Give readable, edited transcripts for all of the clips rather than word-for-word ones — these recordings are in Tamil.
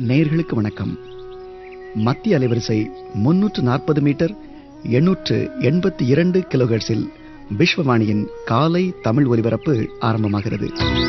நேயர்களுக்கு வணக்கம். மத்திய அலைவரிசை 340 மீட்டர் 882 கிலோஹெர்ட்ஸில் விஸ்வவாணியின் காலை தமிழ் ஒலிபரப்பு ஆரம்பமாகிறது.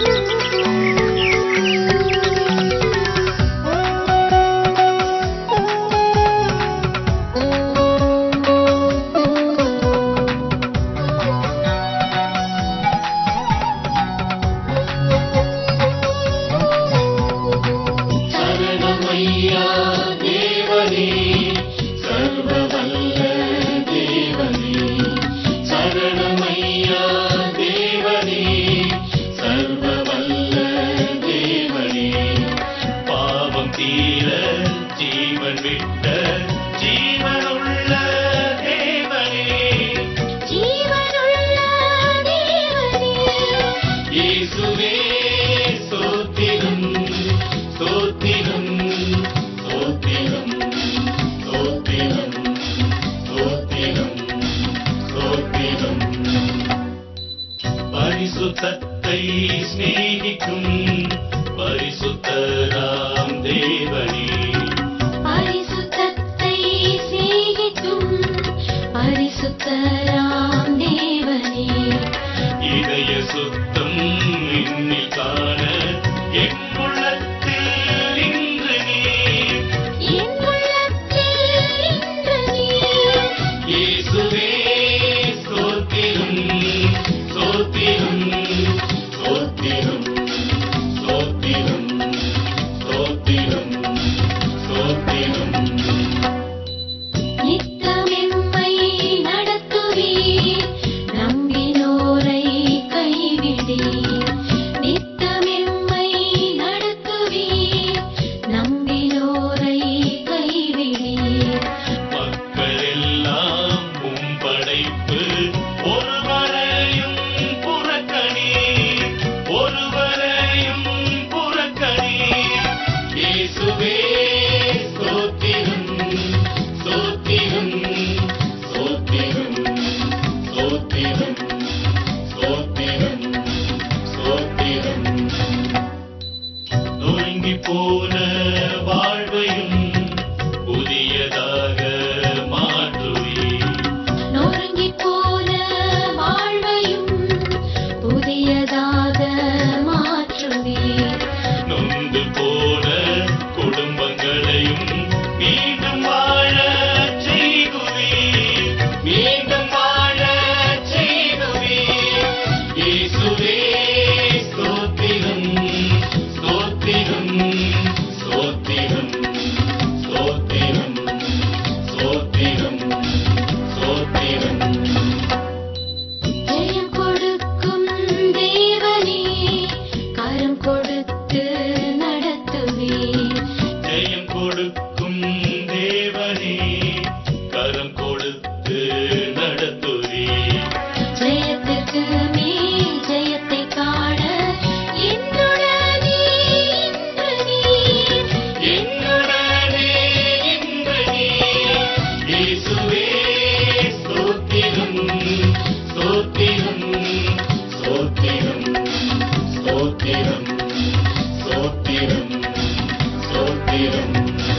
பரிசுத்தத்தை ஸ்நேகிக்கும் பரிசுத்தராம் தேவனே, பரிசுத்தத்தை ஸ்நேகிக்கும் பரிசுத்தராம் தேவனே, இதய சுத்தம் என்னில் காண என் உள்ளத்தில் இன்று நீர், என் உள்ளத்தில் இன்று நீர். இயேசுவே ஸ்தோத்திரம் ஸ்தோத்திரம் ஸ்தோத்திரம் ஸ்தோத்திரம் ஸ்தோத்திரம் ஸ்தோத்திரம். நித்தமெம்மை நடத்துவீர், நம்பினோரை கைவிடீர். நித்தமெம்மை நடத்துவீர், நம்பினோரை கைவிடீர். மக்களெல்லாம் உம் படைப்பு, ஒருவரையும் புறக்கணீர், ஒருவரையும் புறக்கணீர். இயேசுவே ஸ்தோத்திரம் ஸ்தோத்திரம் ஸ்தோத்திரம் ஸ்தோத்திரம் ஸ்தோத்திரம் ஸ்தோத்திரம். நொறுங்கிப் போன வாழ்வையும் புதியதாக மாற்றுவீர், நொறுங்கிப் போன வாழ்வையும் புதியதாக மாற்றுவீர். நொந்து போன குடும்பங்களையும் மீண்டும் வாழச் செய்குவீர், மீண்டும் வாழச் செய்குவீர். இயேசுவே ஸ்தோத்திரம் ஸ்தோத்திரம் ஸ்தோத்திரம் ஸ்தோத்திரம் ஸ்தோத்திரம் ஸ்தோத்திரம். ஜெயம் கொடுக்கும் தேவனே, கரம் கொடுத்து நடத்துவீர். ஜெயம் கொடுக்கும் தேவனே, கரம் கொடுத்து நடத்துவீர். ஜெயத்திற்கு மேல் ஜெயத்தை காண என்னுடனே இன்று நீர். என்னுடனே இன்று நீர். இயேசுவே ஸ்தோத்திரம் ஸ்தோத்திரம் ஸ்தோத்திரம் ஸ்தோத்திரம் ஸ்தோத்திரம் ஸ்தோத்திரம்.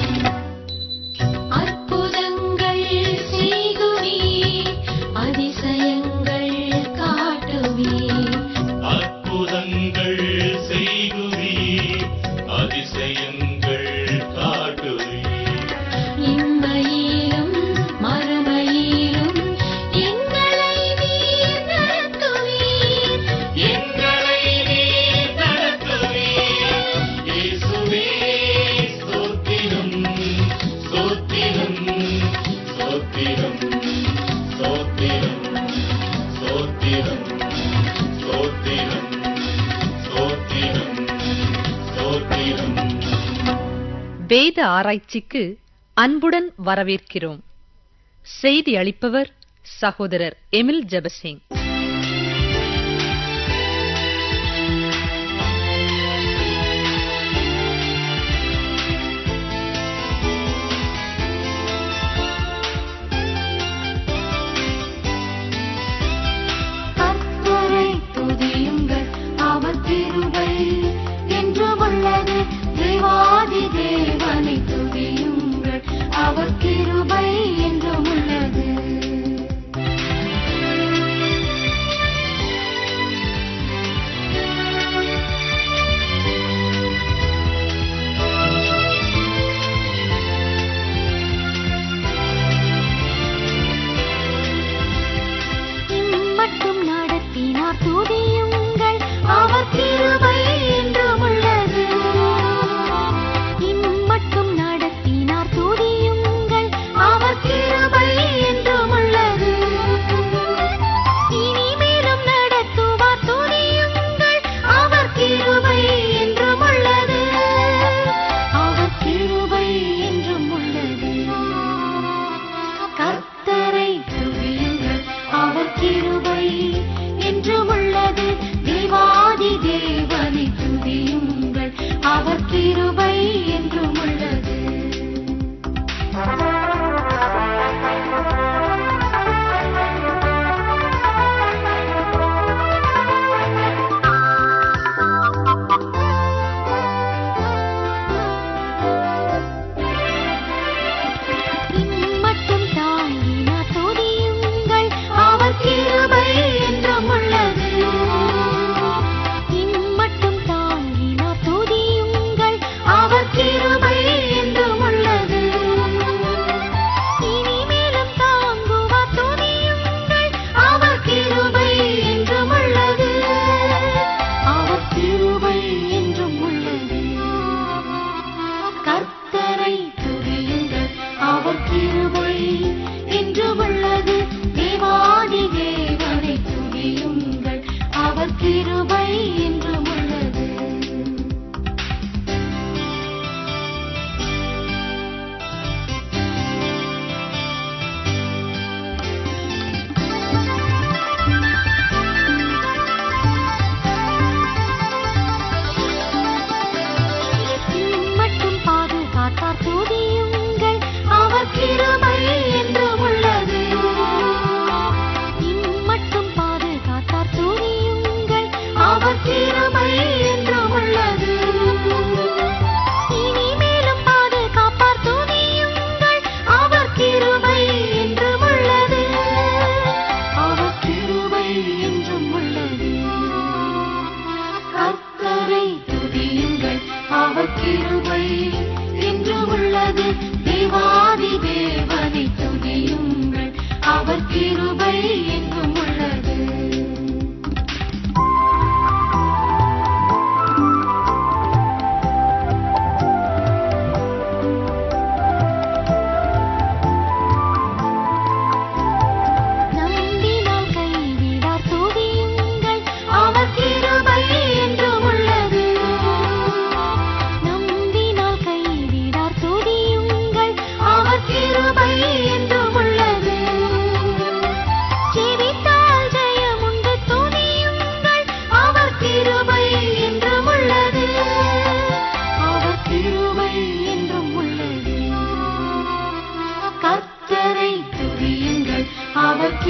அற்புதங்கள் செய்குவீர், அதிசயங்கள் காட்டுவீர். அற்புதங்கள் செய்குவீர், அதிசயங்கள் காட்டுவீர். இம்மையிலும் மறுமையிலும் எங்களை நீர் நடத்துவீர். எங்களை நீர் நடத்துவீர். இயேசுவே ஸ்தோத்திரம் ஸ்தோத்திரம் ஸ்தோத்திரம் ஸ்தோத்திரம் ஸ்தோத்திரம் ஸ்தோத்திரம் ஸ்தோத்திரம் ஸ்தோத்திரம். வேத ஆராய்ச்சிக்கு அன்புடன் வரவேற்கிறோம். செய்தி அளிப்பவர் சகோதரர் எமில் ஜெபசிங். கர்த்தரை துதியுங்கள், அவர் கிருபை என்று உள்ளது. தேவாதி தேவன்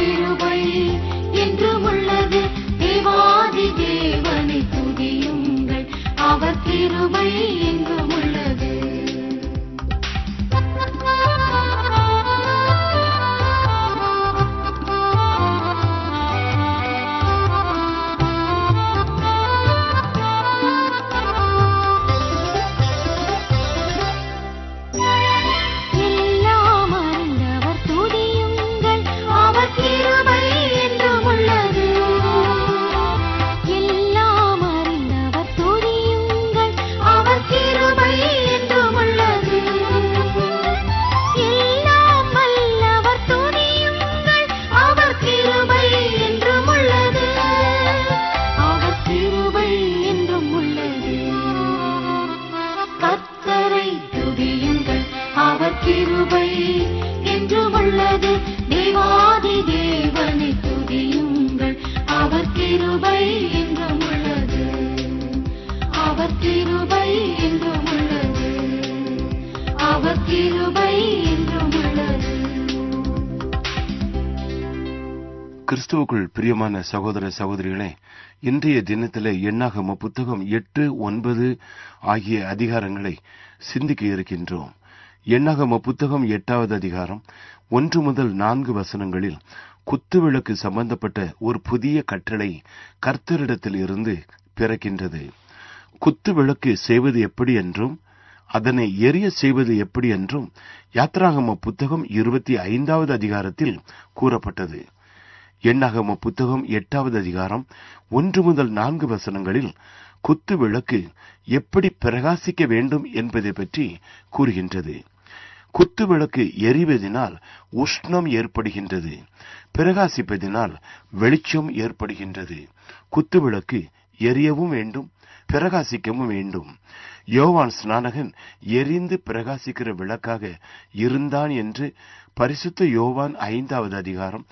கிருபை என்றும் உள்ளது. தேவாதி தேவனை துதியுங்கள், அவர் கிருபை என்றும் உள்ளது. எல்லாம் அறிந்தவர் துதியுங்கள், அவர் கிருபை என்றும் உள்ளது. எல்லாம் அறிந்தவர் துதியுங்கள், அவர் கிருபை என்றும் உள்ளது. எல்லாம் வல்லவர் துதியுங்கள், அவர் கிருபை என்றும் உள்ளது. அவர் கிருபை என்றும் உள்ளது. கர்த்தரை துதியுங்கள், அவர் கிருபை என்றும் உள்ளது. தேவாதி தேவனை துதியுங்கள், அவர் கிருபை என்றும் உள்ளது. அவர் கிருபை என்றும் உள்ளது. அவர் கிருபை என்றும் உள்ளது. கிறிஸ்துவுக்குள் பிரியமான சகோதர சகோதரிகளே, இன்றைய தினத்திலே எண்ணாகம புத்தகம் 8, 9 ஆகிய அதிகாரங்களை சிந்திக்க இருக்கின்றோம். எண்ணாகம புத்தகம் 8வது அதிகாரம் 1 முதல் 4 வசனங்களில் குத்துவிளக்கு சம்பந்தப்பட்ட ஒரு புதிய கட்டளை கர்த்தரிடத்தில் இருந்து பிறக்கின்றது. குத்துவிளக்கு செய்வது எப்படி என்றும் அதனை எரிய செய்வது எப்படி என்றும் யாத்ராகம புத்தகம் 25வது அதிகாரத்தில் கூறப்பட்டது. எண்ணாகம புத்தகம் 8வது அதிகாரம் 1 முதல் 4 வசனங்களில் குத்து விளக்கு எப்படி பிரகாசிக்க வேண்டும் என்பதை பற்றி கூறுகின்றது. குத்து விளக்கு எரிவதினால் உஷ்ணம் ஏற்படுகின்றது, பிரகாசிப்பதினால் வெளிச்சம் ஏற்படுகின்றது. குத்து விளக்கு எரியவும் வேண்டும், பிரகாசிக்கவும் வேண்டும். யோவான் ஸ்நானகன் எரிந்து பிரகாசிக்கிற விளக்காக இருந்தான் என்று பரிசுத்த யோவான் 5வது அதிகாரம்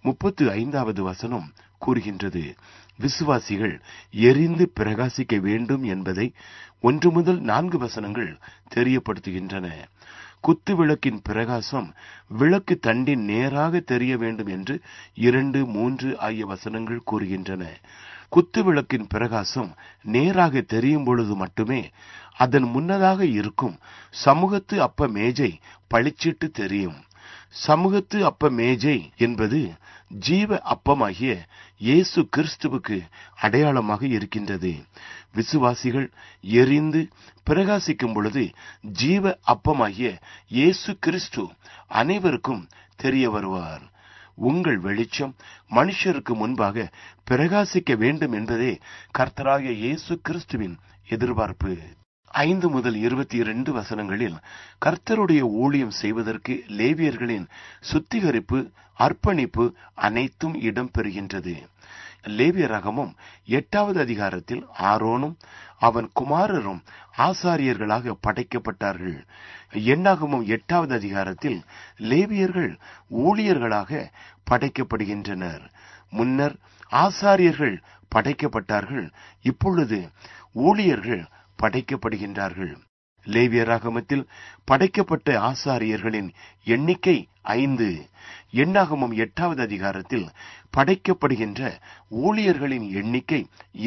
35வது வசனம் கூறுகின்றது. விசுவாசிகள் எரிந்து பிரகாசிக்க வேண்டும் என்பதை 1 முதல் 4 வசனங்கள் தெரியப்படுத்துகின்றன. குத்து விளக்கின் பிரகாசம் விளக்கு தண்டின் நேராக தெரிய வேண்டும் என்று 2, 3 ஆகிய வசனங்கள் கூறுகின்றன. குத்து விளக்கின் பிரகாசம் நேராக தெரியும் பொழுது மட்டுமே அதன் முன்னதாக இருக்கும் சமூகத்து அப்ப மேஜை பளிச்சிட்டு தெரியும். சமூகத்து அப்ப மேஜை என்பது ஜீவ அப்பமாகிய இயேசு கிறிஸ்துவுக்கு அடையாளமாக இருக்கின்றது. விசுவாசிகள் எரிந்து பிரகாசிக்கும் பொழுது ஜீவ அப்பமாகிய இயேசு கிறிஸ்து அனைவருக்கும் தெரிய வருவார். உங்கள் வெளிச்சம் மனுஷருக்கு முன்பாக பிரகாசிக்க வேண்டும் என்பதே கர்த்தராகிய இயேசு கிறிஸ்துவின் எதிர்பார்ப்பு. 5 முதல் 22 வசனங்களில் கர்த்தருடைய ஊழியம் செய்வதற்கு லேவியர்களின் சுத்திகரிப்பு, அர்ப்பணிப்பு அனைத்தும் இடம்பெறுகின்றது. லேவியராகமம் 8வது அதிகாரத்தில் ஆரோனும் அவன் குமாரரும் ஆசாரியர்களாக படைக்கப்பட்டார்கள். எண்ணாகமம் 8வது அதிகாரத்தில் லேவியர்கள் ஊழியர்களாக படைக்கப்படுகின்றனர். முன்னர் ஆசாரியர்கள் படைக்கப்பட்டார்கள், இப்பொழுது ஊழியர்கள் படைக்கப்படுகின்றார்கள். லேவியராகமத்தில் படைக்கப்பட்ட ஆசாரியர்களின் எண்ணிக்கை 5. எண்ணாகமம் 8வது அதிகாரத்தில் படைக்கப்படுகின்ற ஊழியர்களின் எண்ணிக்கை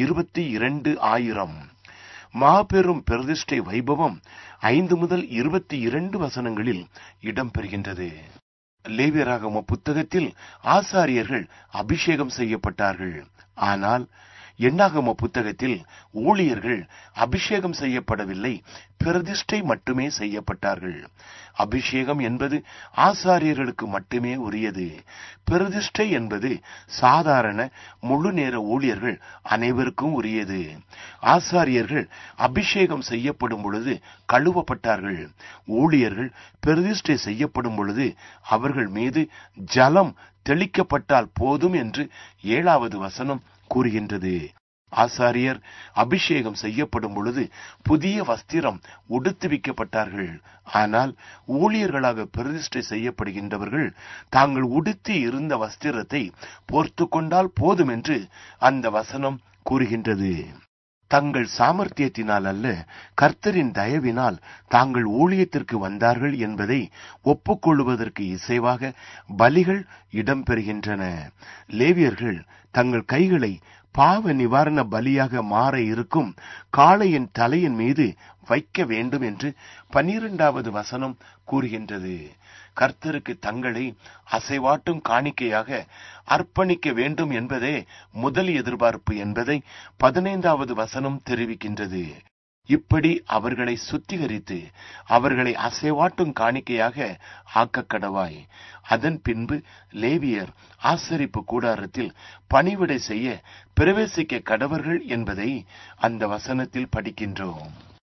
22,000. மாபெரும் பிரதிஷ்டை வைபவம் 5 முதல் 22 வசனங்களில் இடம்பெறுகின்றது. லேவியராகம புத்தகத்தில் ஆசாரியர்கள் அபிஷேகம் செய்யப்பட்டார்கள். ஆனால் எண்ணாகம புத்தகத்தில் ஊழியர்கள் அபிஷேகம் செய்யப்படவில்லை, பிரதிஷ்டை மட்டுமே செய்யப்பட்டார்கள். அபிஷேகம் என்பது ஆசாரியர்களுக்கு மட்டுமே உரியது. பிரதிஷ்டை என்பது சாதாரண முழு நேர ஊழியர்கள் அனைவருக்கும் உரியது. ஆசாரியர்கள் அபிஷேகம் செய்யப்படும் பொழுது கழுவப்பட்டார்கள். ஊழியர்கள் பிரதிஷ்டை செய்யப்படும் பொழுது அவர்கள் மீது ஜலம் தெளிக்கப்பட்டால் போதும் என்று 7வது வசனம் கூறுகின்றது. ஆசாரியர் அபிஷேகம் செய்யப்படும் பொழுது புதிய வஸ்திரம் உடுத்துவிக்கப்பட்டார்கள். ஆனால் ஊழியர்களாக பிரதிஷ்டை செய்யப்படுகின்றவர்கள் தாங்கள் உடுத்தி இருந்த வஸ்திரத்தை போர்த்து கொண்டால் போதும் என்று அந்த வசனம் கூறுகின்றது. தங்கள் சாமர்த்தியத்தினால் அல்ல, கர்த்தரின் தயவினால் தாங்கள் ஊழியத்திற்கு வந்தார்கள் என்பதை ஒப்புக்கொள்வதற்கு இசைவாக பலிகள் இடம்பெறுகின்றன. லேவியர்கள் தங்கள் கைகளை பாவ நிவாரண பலியாக மாற இருக்கும் காளையின் தலையின் மீது வைக்க வேண்டும் என்று 12வது வசனம் கூறுகின்றது. கர்த்தருக்கு தங்களை அசைவாட்டும் காணிக்கையாக அர்ப்பணிக்க வேண்டும் என்பதே முதல் எதிர்பார்ப்பு என்பதை 15வது வசனம் தெரிவிக்கின்றது. இப்படி அவர்களை சுத்திகரித்து அவர்களை அசைவாட்டும் காணிக்கையாக ஆக்க கடவாய். அதன் பின்பு லேவியர் ஆசரிப்பு கூடாரத்தில் பணிவிடை செய்ய பிரவேசிக்க கடவர்கள் என்பதை அந்த வசனத்தில் படிக்கின்றோம்.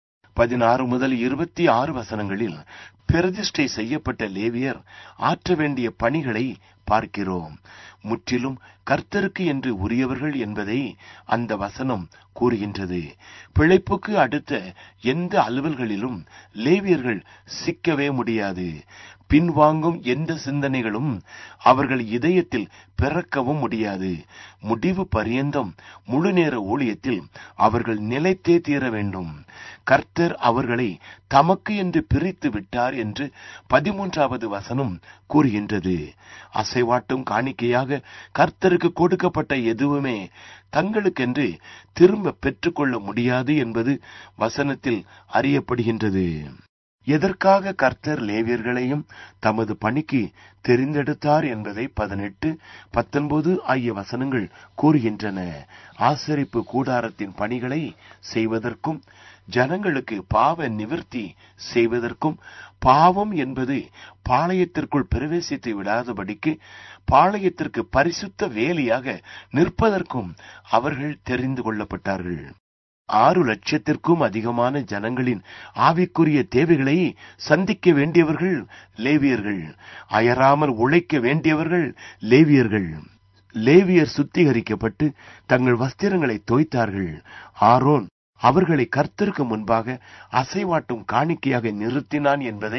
16 முதல் 26 வசனங்களில் பிரதிஷ்டை செய்யப்பட்ட லேவியர் ஆற்ற வேண்டிய பணிகளை பார்க்கிறோம். முற்றிலும் கர்த்தருக்கு என்று உரியவர்கள் என்பதை அந்த வசனம் கூறுகின்றது. பிழைப்புக்கு அடுத்த எந்த அலுவல்களிலும் லேவியர்கள் சிக்கவே முடியாது. பின்வாங்கும் எந்த சிந்தனைகளும் அவர்கள் இதயத்தில் பிறக்கவும் முடியாது. முடிவு பரியந்தம் முழு நேர ஊழியத்தில் அவர்கள் நிலைத்தே தீர வேண்டும். கர்த்தர் அவர்களை தமக்கு என்று பிரித்து விட்டார் என்று 13வது வசனம் கூறுகின்றது. அசைவாட்டும் காணிக்கையாக கர்த்தருக்கு கொடுக்கப்பட்ட எதுவுமே தங்களுக்கென்று திரும்ப பெற்றுக்கொள்ள முடியாது என்பது வசனத்தில் அறியப்படுகின்றது. எதற்காக கர்த்தர் லேவியர்களையும் தமது பணிக்கு தெரிந்தெடுத்தார் என்பதை 18, 19 ஆகிய வசனங்கள் கூறுகின்றன. ஆசரிப்பு கூடாரத்தின் பணிகளை செய்வதற்கும் ஜனங்களுக்கு பாவ நிவர்த்தி செய்வதற்கும், பாவம் என்பது பாளையத்திற்குள் பிரவேசித்து விடாதபடிக்கு பாளையத்திற்கு பரிசுத்த வேலியாக நிற்பதற்கும் அவர்கள் தெரிந்து கொள்ளப்பட்டார்கள். 6 லட்சத்திற்கும் அதிகமான ஜனங்களின் ஆவிக்குரிய தேவைகளை சந்திக்க வேண்டியவர்கள் லேவியர்கள். அயராமல் உழைக்க வேண்டியவர்கள் லேவியர்கள். லேவியர் சுத்திகரிக்கப்பட்டு தங்கள் வஸ்திரங்களை தோய்த்தார்கள். ஆரோன் அவர்களை கர்த்தருக்கு முன்பாக அசைவாட்டும் காணிக்கையாக நிறுத்தினான் என்பதை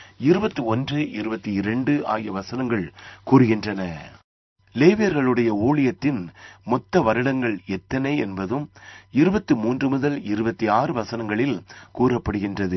21, 22 ஆகிய வசனங்கள் கூறுகின்றன. லேவியர்களுடைய ஊழியத்தின் மொத்த வருடங்கள் எத்தனை என்பதும் 23 முதல் 26 வசனங்களில் கூறப்படுகின்றது.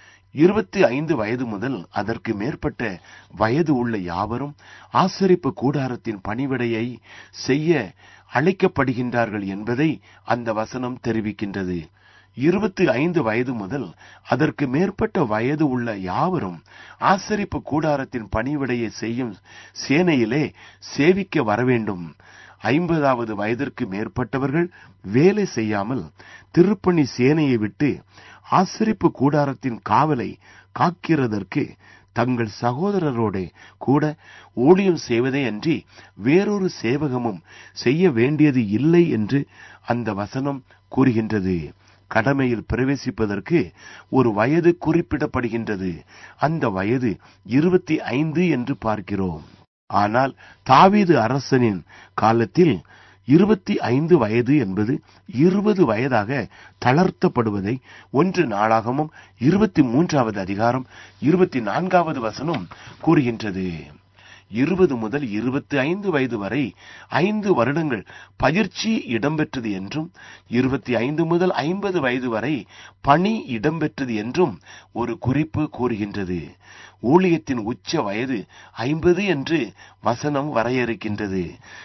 25 வயது முதல் அதற்கு மேற்பட்ட வயது உள்ள யாவரும் ஆசரிப்பு கூடாரத்தின் பணிவிடையை செய்ய அழைக்கப்படுகின்றார்கள் என்பதை அந்த வசனம் தெரிவிக்கின்றது. 25 வயது முதல் அதற்கு மேற்பட்ட வயது உள்ள யாவரும் ஆசரிப்பு கூடாரத்தின் பணிவிடையை செய்யும் சேனையிலே சேவிக்க வரவேண்டும். 50வது வயதிற்கு மேற்பட்டவர்கள் வேலை செய்யாமல் திருப்பணி சேனையை விட்டு ஆசரிப்பு கூடாரத்தின் காவலை காக்கிறதற்கு தங்கள் சகோதரரோட கூட ஊழியம் செய்வதே அன்றி வேறொரு சேவகமும் செய்ய வேண்டியது இல்லை என்று அந்த வசனம் கூறுகின்றது. கடமையில் பிரவேசிப்பதற்கு ஒரு வயது குறிப்பிடப்படுகின்றது. அந்த வயது 25 என்று பார்க்கிறோம். ஆனால் தாவீது அரசனின் காலத்தில் 25 வயது என்பது 20 வயதாக தளர்த்தப்படுவதை 1 நாளாகமம் 23வது அதிகாரம் 24வது வசனம் கூறுகின்றது. 20 முதல் 25 வயது வரை 5 வருடங்கள் பயிற்சி இடம்பெற்றது என்றும் 25 முதல் 50 வயது வரை பணி இடம்பெற்றது என்றும் ஒரு குறிப்பு கூறுகின்றது. ஊழியத்தின் உச்ச வயது 50 என்று வசனம் வரையறுக்கின்றது.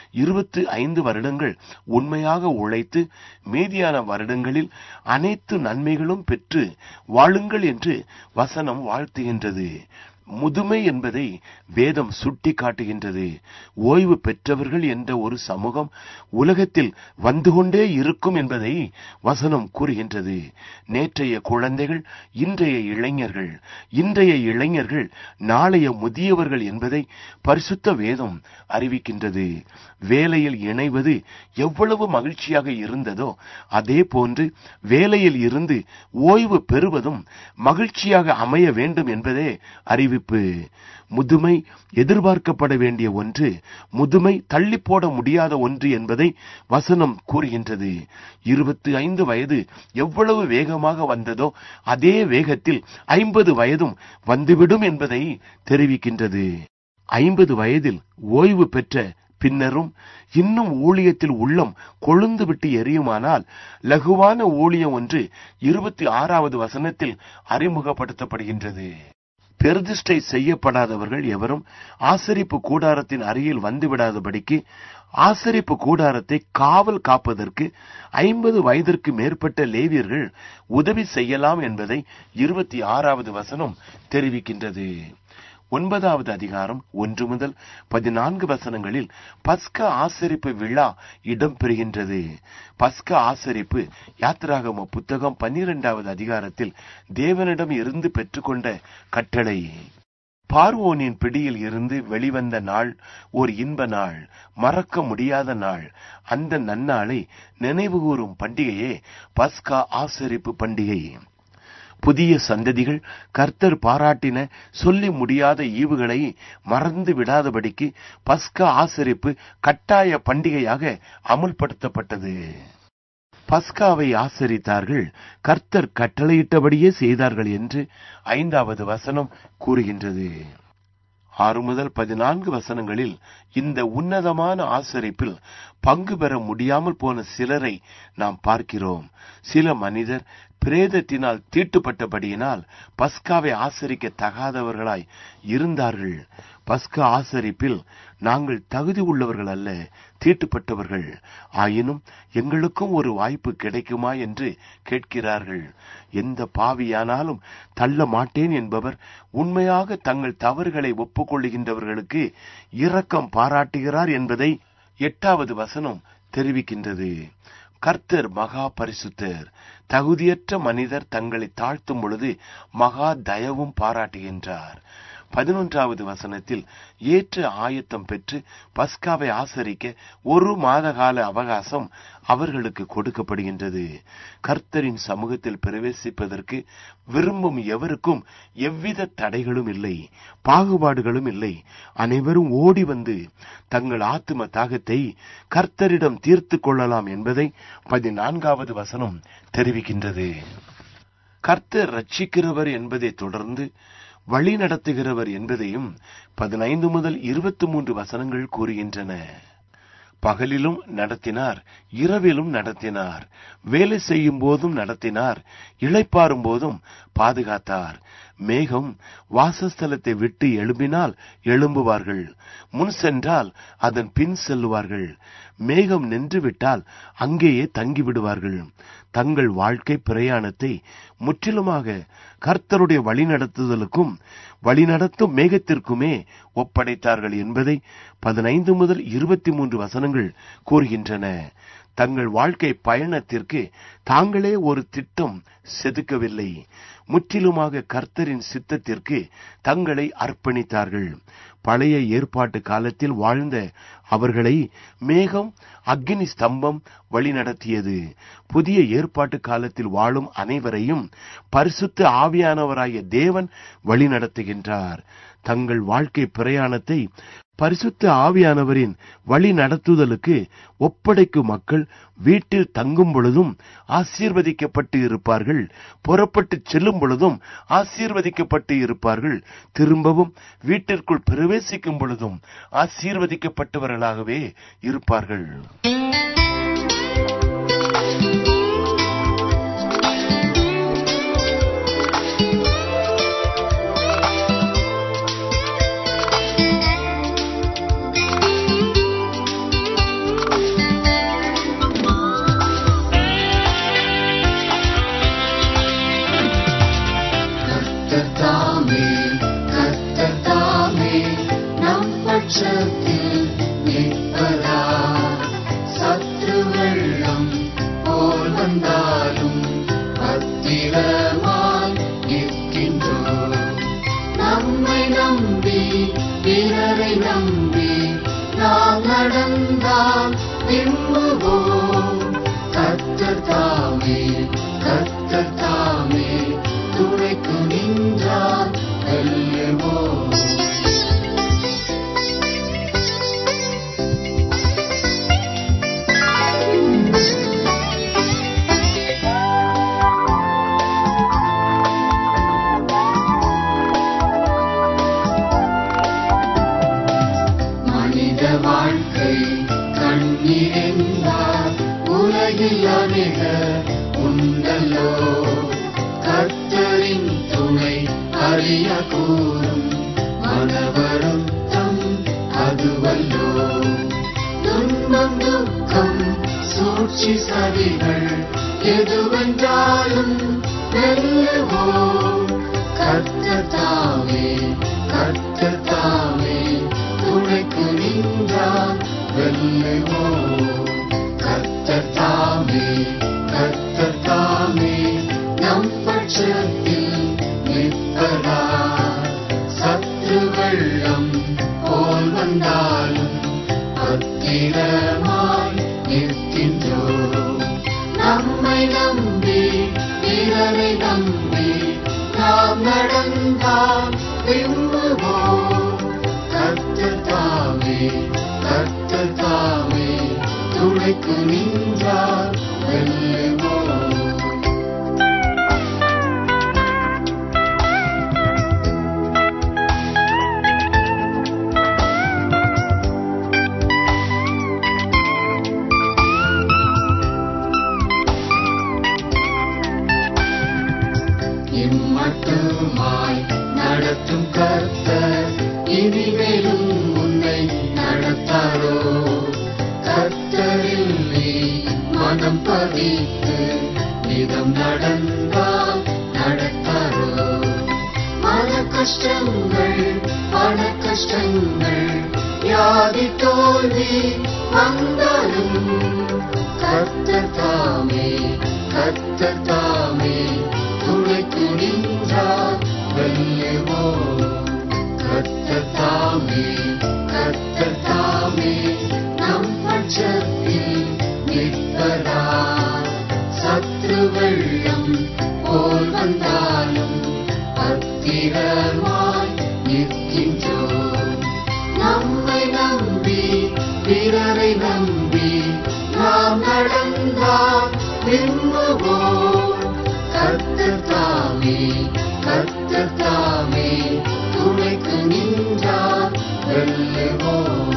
25 வருடங்கள் உண்மையாக உழைத்து மீதியான வருடங்களில் அனைத்து நன்மைகளும் பெற்று வாழுங்கள் என்று வசனம் வாழ்த்துகின்றது. முதுமை என்பதை வேதம் சுட்டி காட்டுகின்றது. ஓய்வு பெற்றவர்கள் என்ற ஒரு சமூகம் உலகத்தில் வந்து கொண்டே இருக்கும் என்பதை வசனம் கூறுகின்றது. நேற்றைய குழந்தைகள் இன்றைய இளைஞர்கள், இன்றைய இளைஞர்கள் நாளைய முதியவர்கள் என்பதை பரிசுத்த வேதம் அறிவிக்கின்றது. வேலையில் இணைவது எவ்வளவு மகிழ்ச்சியாக இருந்ததோ அதே போன்று வேலையில் இருந்து ஓய்வு பெறுவதும் மகிழ்ச்சியாக அமைய வேண்டும் என்பதே அறிவிப்பு. முதுமை எதிர்பார்க்கப்பட வேண்டிய ஒன்று, முதுமை தள்ளி போட முடியாத ஒன்று என்பதை வசனம் கூறுகின்றது. 25 வயது எவ்வளவு வேகமாக வந்ததோ அதே வேகத்தில் 50 வயதும் வந்துவிடும் என்பதை தெரிவிக்கின்றது. 50 வயதில் ஓய்வு பெற்ற பின்னரும் இன்னும் ஊழியத்தில் உள்ளம் கொழுந்து விட்டு எரியுமானால் லகுவான ஊழியம் ஒன்று 26வது வசனத்தில் அறிமுகப்படுத்தப்படுகின்றது. பிரதிஷ்டை செய்யப்படாதவர்கள் எவரும் ஆசரிப்பு கூடாரத்தின் அருகில் வந்துவிடாதபடிக்கு ஆசரிப்பு கூடாரத்தை காவல் காப்பதற்கு 50 வயதிற்கு மேற்பட்ட லேவியர்கள் உதவி செய்யலாம் என்பதை 26வது வசனம் தெரிவிக்கின்றது. 9வது அதிகாரம் 1 முதல் 14 வசனங்களில் பஸ்கா ஆசரிப்பு விழா இடம்பெறுகின்றது. பஸ்கா ஆசரிப்பு யாத்திராகம புத்தகம் 12வது அதிகாரத்தில் தேவனிடம் இருந்து பெற்றுக்கொண்ட கட்டளை. பார்வோனின் பிடியில் இருந்து வெளிவந்த நாள் ஒரு இன்ப நாள், மறக்க முடியாத நாள். அந்த நன்னாளை நினைவுகூரும் பண்டிகையே பஸ்கா ஆசரிப்பு பண்டிகை. புதிய சந்ததிகள் கர்த்தர் பாராட்டின சொல்லி முடியாத ஈவுகளை மறந்து விடாதபடிக்கு பஸ்கா ஆசரிப்பு கட்டாய பண்டிகையாக அமுல்படுத்தப்பட்டது. பஸ்காவை ஆசரித்தார்கள், கர்த்தர் கட்டளையிட்டபடியே செய்தார்கள் என்று 5வது வசனம் கூறுகின்றது. 6 முதல் 14 வசனங்களில் இந்த உன்னதமான ஆசரிப்பில் பங்கு பெற முடியாமல் போன சிலரை நாம் பார்க்கிறோம். சில மனிதர் பிரேதத்தினால் தீட்டுப்பட்டபடியினால் பஸ்காவை ஆசரிக்க தகாதவர்களாய் இருந்தார்கள். பஸ்கா ஆசரிப்பில் நாங்கள் தகுதி உள்ளவர்கள் அல்ல, தீட்டுப்பட்டவர்கள். ஆயினும் எங்களுக்கும் ஒரு வாய்ப்பு கிடைக்குமா என்று கேட்கிறார்கள். எந்த பாவியானாலும் தள்ள மாட்டேன் என்பவர் உண்மையாக தங்கள் தவறுகளை ஒப்புக்கொள்ளுகின்றவர்களுக்கு இரக்கம் பாராட்டுகிறார் என்பதை 8வது வசனம் தெரிவிக்கின்றது. கர்த்தர் மகா பரிசுத்தர். தகுதியற்ற மனிதர் தங்களை தாழ்த்தும் பொழுது மகா தயவும் பாராட்டுகின்றார். 11வது வசனத்தில் ஏற்ற ஆயத்தம் பெற்று பஸ்காவை ஆசரிக்க 1 மாத கால அவகாசம் அவர்களுக்கு கொடுக்கப்படுகின்றது. கர்த்தரின் சமூகத்தில் பிரவேசிப்பதற்கு விரும்பும் எவருக்கும் எவ்வித தடைகளும் இல்லை, பாகுபாடுகளும் இல்லை. அனைவரும் ஓடி வந்து தங்கள் ஆத்தும தாகத்தை கர்த்தரிடம் தீர்த்து கொள்ளலாம் என்பதை 14வது வசனம் தெரிவிக்கின்றது. கர்த்தர் ரட்சிக்கிறவர் என்பதை தொடர்ந்து வழி நடத்துகிறவர் என்பதையும் 15 முதல் 23 வசனங்கள் கூறுகின்றன. பகலிலும் நடத்தினார், இரவிலும் நடத்தினார், வேலை செய்யும் போதும் நடத்தினார், இளைப்பாறும் போதும் பாதுகாத்தார். மேகம் வாசஸ்தலத்தை விட்டு எழும்பினால் எழும்புவார்கள், முன் சென்றால் அதன் பின் செல்லுவார்கள். மேகம் நின்றுவிட்டால் அங்கேயே தங்கிவிடுவார்கள். தங்கள் வாழ்க்கை பிரயாணத்தை முற்றிலுமாக கர்த்தருடைய வழிநடத்துதலுக்கும் வழிநடத்தும் மேகத்திற்குமே ஒப்படைத்தார்கள் என்பதை 15 முதல் 23 வசனங்கள் கூறுகின்றன. தங்கள் வாழ்க்கை பயணத்திற்கு தாங்களே ஒரு திட்டம் செதுக்கவில்லை, முற்றிலுமாக கர்த்தரின் சித்தத்திற்கு தங்களை அர்ப்பணித்தார்கள். பழைய ஏற்பாட்டு காலத்தில் வாழ்ந்த அவர்களை மேகம், அக்கினி ஸ்தம்பம் வழிநடத்தியது. புதிய ஏற்பாட்டு காலத்தில் வாழும் அனைவரையும் பரிசுத்த ஆவியானவராகிய தேவன் வழிநடத்துகின்றார். தங்கள் வாழ்க்கை பிரயாணத்தை பரிசுத்த ஆவியானவரின் வழி நடத்துதலுக்கு ஒப்படைக்கும் மக்கள் வீட்டில் தங்கும் பொழுதும் ஆசீர்வதிக்கப்பட்டு இருப்பார்கள், புறப்பட்டு செல்லும் பொழுதும் ஆசீர்வதிக்கப்பட்டு இருப்பார்கள், திரும்பவும் வீட்டிற்குள் பிரவேசிக்கும் பொழுதும் ஆசீர்வதிக்கப்பட்டவர்களாகவே இருப்பார்கள். வாழ்க்கை இதில் அநேகர் உண்டல்லோ, கர்த்தரின் துணை அறிய கூறும் மனவருத்தம் அதுவல்லோ. துன்பம் துக்கம் சூழ்ச்சி சதிகள் எதுவென்றாலும் வெல்லுவோம். கர்த்தர் தாமே கர்த்தர் தாமே துணைக்கு நின்றார் வெல்லுவோம். கர்த்தர் தாமே கர்த்தர் தாமே நம் பட்சத்தில் நிற்பதார். சத்ரு வெள்ளம் போல் வந்தாலும் பத்திரமாய் நிற்கின்றோம். நம்மை நம்பி பிறரை நம்பி நாம் நடந்தால் விரும்புவோம். கர்த்தர் தாமே கர்த்தர் தாமே துணைக்கு நின்றார் வெல்லுவோம். இம்மட்டுமாய் நடத்தும் கர்த்தர் இனிமேலும் உன்னை நடத்தாரோ. கர்த்தரில் நீ மனம் பதித்து விதம் நடந்தால் நடத்தாரோ. மன கஷ்டங்கள் பண கஷ்டங்கள் வியாதி தோல்வி வந்தாலும் கர்த்தர் தாமே கர்த்தர் தாமே துணைக்கு நின்றார் வெல்லுவோம். கர்த்தர் தாமே கர்த்தர் தாமே நம் பட்சத்தில் நிற்பதார். சத்ரு வெள்ளம் போல் வந்தாலும் பத்திரமாய் நிற்கின்றோம். நம்மை நம்பி பிறரை நம்பி நாம் நடந்தால் விரும்புவோம். கர்த்தர் தாமே கர்த்தர் தாமே துணைக்கு நின்றார் வெல்லுவோம்.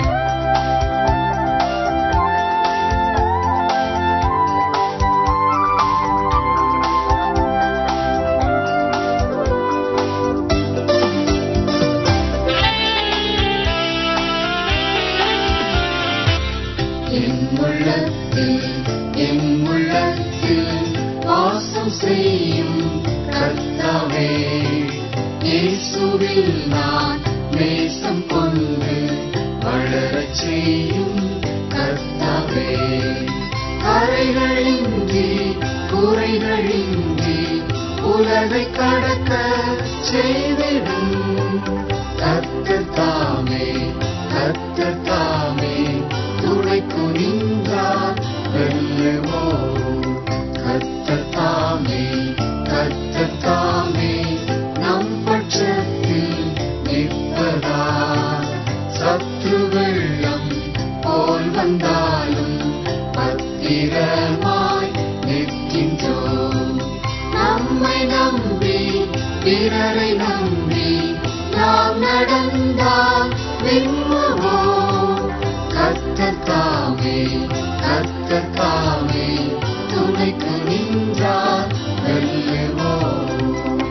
என் உள்ளத்தில் வாசம் செய்யும் கர்த்தாவே, இயேசுவில் நான் நேசம் கொண்டு வளரச் செய்யும் கர்த்தாவே. கரைகளின்றி குறைகளின்றி உலகை கடக்க செய்திடும் கர்த்தர் தாமே கர்த்தர் தாமே துணைக்கு நின்றார் வெல்லுவோம். கர்த்தர் தாமே கர்த்தர் தாமே நம் பட்சத்தில் நிற்பதார். சத்ரு வெள்ளம் போல் வந்தாலும் பத்திரமாய் நிற்கின்றோம். நம்மை நம்பி பிறரை நம்பி நாம் நடந்தால் விரும்புவோம். கர்த்தர் தாமே கர்த்தர் தாமே துணைக்கு நின்றார் வெல்லுவோம்.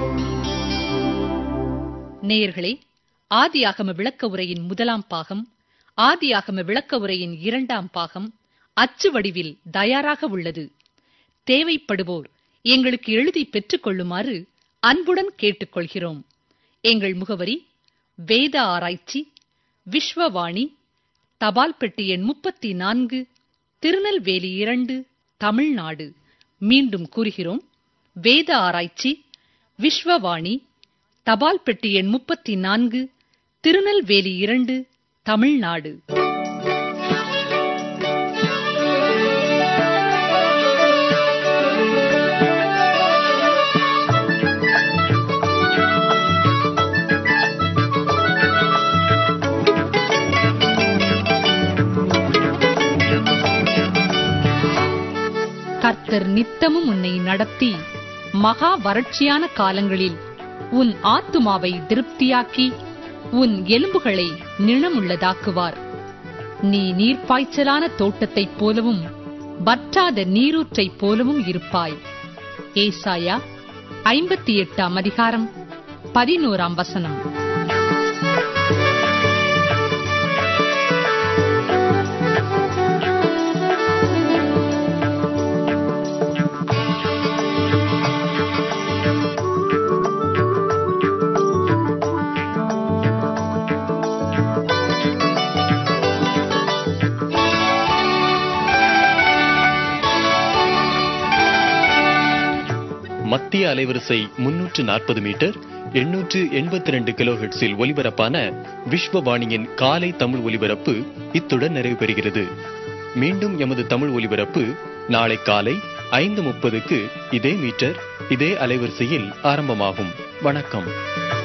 நேயர்களே, ஆதியாகம விளக்க உரையின் முதலாம் பாகம், ஆதியாகம விளக்க உரையின் இரண்டாம் பாகம் அச்சு வடிவில் தயாராக உள்ளது. தேவைப்படுவோர் எங்களுக்கு எழுதி பெற்றுக் கொள்ளுமாறு அன்புடன் கேட்டுக்கொள்கிறோம். எங்கள் முகவரி: வேத ஆராய்ச்சி, விஸ்வவாணி, தபால் பெட்டி எண் 34, திருநெல்வேலி 2, தமிழ்நாடு. மீண்டும் கூறுகிறோம்: வேத ஆராய்ச்சி, விஸ்வவாணி, தபால் பெட்டி எண் 34, திருநெல்வேலி 2, தமிழ்நாடு. கர்த்தர் நித்தமும் உன்னை நடத்தி மகா வறட்சியான காலங்களில் உன் ஆத்துமாவை திருப்தியாக்கி உன் எலும்புகளை நிணமுள்ளதாக்குவார். நீ நீர்ப்பாய்ச்சலான தோட்டத்தைப் போலவும் வற்றாத நீரூற்றைப் போலவும் இருப்பாய். ஏசாயா 58 11. மத்திய அலைவரிசை 340 மீட்டர் 882 கிலோஹெர்ட்ஸில் ஒலிபரப்பான விஸ்வவாணியின் காலை தமிழ் ஒலிபரப்பு இத்துடன் நிறைவு பெறுகிறது. மீண்டும் எமது தமிழ் ஒலிபரப்பு நாளை காலை 5:30 இதே மீட்டர் இதே அலைவரிசையில் ஆரம்பமாகும். வணக்கம்.